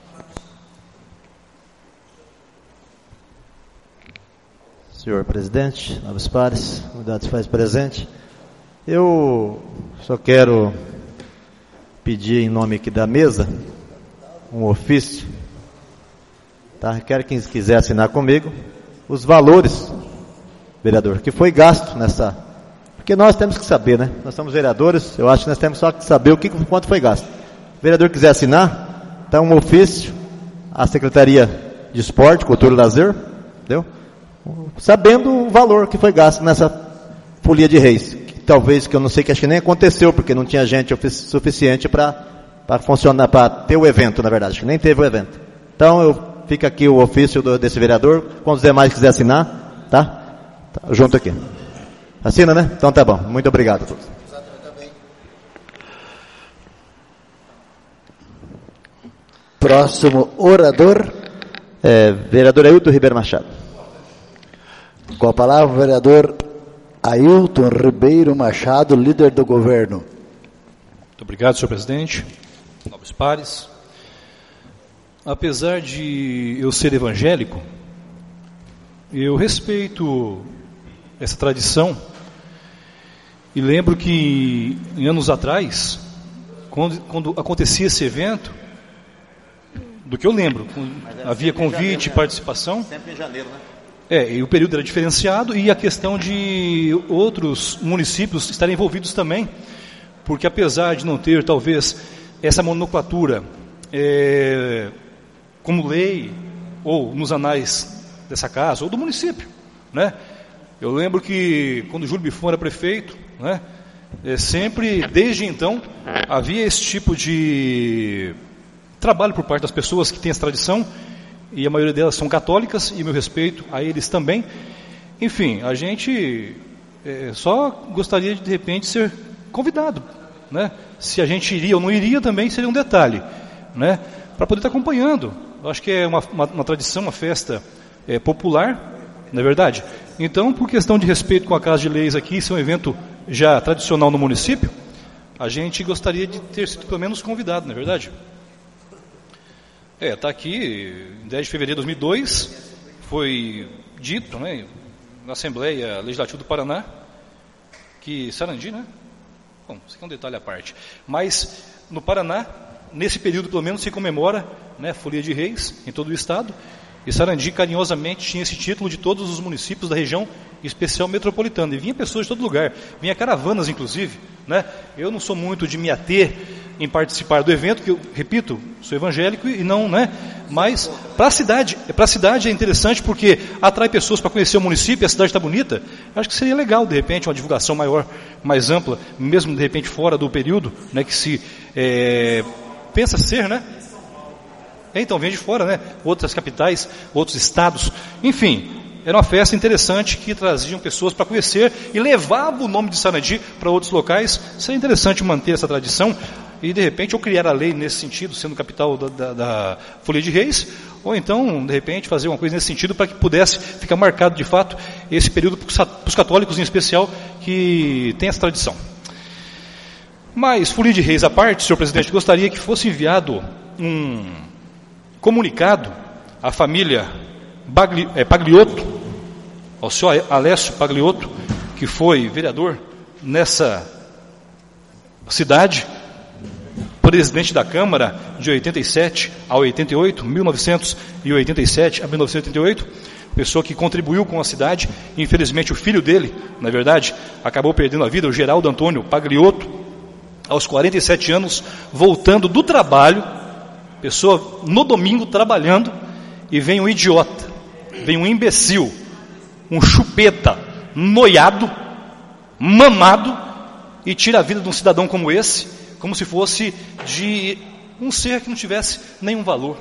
Senhor presidente, nobres pares, unidades faz presente. Eu só quero pedir em nome aqui da mesa um ofício, tá? Quero quem quiser assinar comigo os valores, vereador, que foi gasto nessa, porque nós temos que saber, né? Nós somos vereadores, eu acho que nós temos só que saber quanto foi gasto. O vereador quiser assinar, tá um ofício à Secretaria de Esporte, Cultura e Lazer, entendeu? Sabendo o valor que foi gasto nessa folia de reis, que talvez, que eu não sei, que acho que nem aconteceu, porque não tinha gente suficiente para funcionar, para ter o evento, na verdade, acho que nem teve o evento. Então, fica aqui o ofício desse vereador, quando os demais quiserem assinar, tá? Junto aqui. Assina, né? Então tá bom, muito obrigado a todos. Próximo orador. Vereador Ailton Ribeiro Machado. Com a palavra, o vereador Ailton Ribeiro Machado, líder do governo. Muito obrigado, senhor presidente, nobres pares. Apesar de eu ser evangélico, eu respeito essa tradição e lembro que, em anos atrás, quando acontecia esse evento, do que eu lembro, havia convite e participação. Sempre em janeiro, né? E o período era diferenciado, e a questão de outros municípios estarem envolvidos também, porque apesar de não ter, talvez, essa nomenclatura como lei, ou nos anais dessa casa, ou do município, né? Eu lembro que, quando Júlio Biffon era prefeito, né, sempre, desde então, havia esse tipo de trabalho por parte das pessoas que têm essa tradição, e a maioria delas são católicas, e meu respeito a eles também. Enfim, a gente só gostaria de repente ser convidado, né? Se a gente iria ou não iria também seria um detalhe, né? Para poder estar acompanhando. Eu acho que é uma tradição, uma festa popular, não é verdade? Então, por questão de respeito com a Casa de Leis aqui, isso é um evento já tradicional no município, a gente gostaria de ter sido pelo menos convidado, não é verdade? Está aqui, em 10 de fevereiro de 2002, foi dito, né, na Assembleia Legislativa do Paraná, que Sarandi, né? Bom, isso aqui é um detalhe à parte. Mas, no Paraná, nesse período, pelo menos, se comemora, né, Folia de Reis, em todo o estado, e Sarandi, carinhosamente, tinha esse título de todos os municípios da região especial metropolitana. E vinha pessoas de todo lugar, vinha caravanas, inclusive, né? Eu não sou muito de me ater em participar do evento, que eu, repito, sou evangélico e não, né? Mas para a cidade é interessante porque atrai pessoas para conhecer o município, a cidade está bonita. Acho que seria legal, de repente, uma divulgação maior, mais ampla, mesmo de repente fora do período, né, que se pensa ser, né? Então, vem de fora, né? Outras capitais, outros estados, enfim. Era uma festa interessante que traziam pessoas para conhecer e levava o nome de Sarandi para outros locais. Seria interessante manter essa tradição e, de repente, ou criar a lei nesse sentido, sendo capital da Folia de Reis, ou então, de repente, fazer uma coisa nesse sentido para que pudesse ficar marcado, de fato, esse período para os católicos, em especial, que tem essa tradição. Mas, Folia de Reis à parte, senhor presidente, gostaria que fosse enviado um comunicado à família Pagliotto, ao senhor Alessio Pagliotto, que foi vereador nessa cidade, presidente da Câmara de 87 a 88, 1987 a 1988, pessoa que contribuiu com a cidade. Infelizmente o filho dele, na verdade, acabou perdendo a vida, o Geraldo Antônio Pagliotto, aos 47 anos, voltando do trabalho, pessoa no domingo trabalhando, e vem um idiota, vem um imbecil, um chupeta, noiado, mamado, e tira a vida de um cidadão como esse, como se fosse de um ser que não tivesse nenhum valor.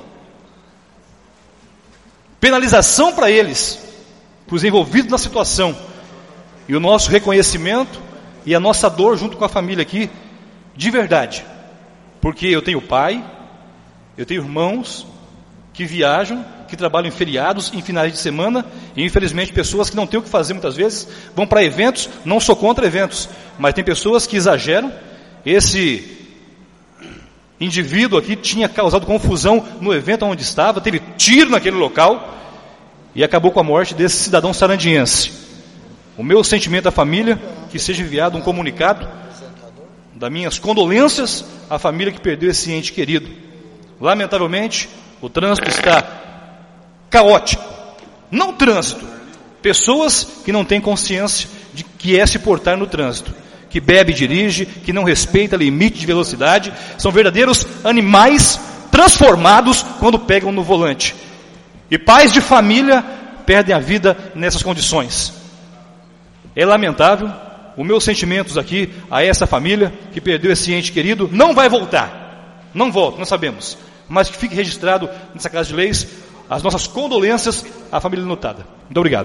Penalização para eles, para os envolvidos na situação, e o nosso reconhecimento e a nossa dor junto com a família aqui, de verdade, porque eu tenho pai, eu tenho irmãos que viajam, que trabalham em feriados, em finais de semana, e infelizmente pessoas que não têm o que fazer muitas vezes, vão para eventos, não sou contra eventos, mas tem pessoas que exageram. Esse indivíduo aqui tinha causado confusão no evento onde estava, teve tiro naquele local, e acabou com a morte desse cidadão sarandiense. O meu sentimento à família, que seja enviado um comunicado, das minhas condolências à família que perdeu esse ente querido. Lamentavelmente, o trânsito está caótico. Não trânsito. Pessoas que não têm consciência de que é se portar no trânsito. Que bebe e dirige, que não respeita limite de velocidade. São verdadeiros animais transformados quando pegam no volante. E pais de família perdem a vida nessas condições. É lamentável. Os meus sentimentos aqui a essa família que perdeu esse ente querido. Não vai voltar. Não volta, nós sabemos. Mas que fique registrado nessa Casa de Leis as nossas condolências à família lutada. Muito obrigado.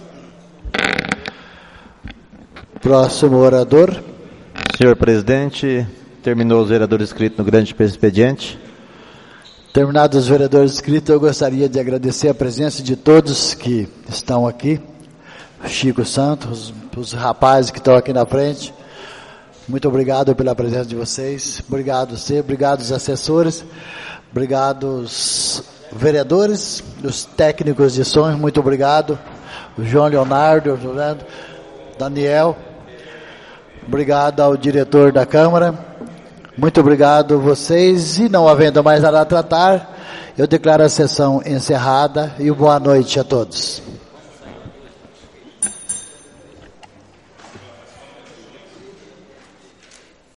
Próximo orador. Senhor presidente, terminou os vereadores inscritos no grande expediente. Terminados os vereadores inscritos, eu gostaria de agradecer a presença de todos que estão aqui. Chico Santos, os rapazes que estão aqui na frente. Muito obrigado pela presença de vocês. Obrigado você, obrigado os assessores, obrigado os vereadores, os técnicos de som, muito obrigado. O João Leonardo, o Daniel. Obrigado ao diretor da Câmara. Muito obrigado a vocês. E não havendo mais nada a tratar, eu declaro a sessão encerrada e boa noite a todos.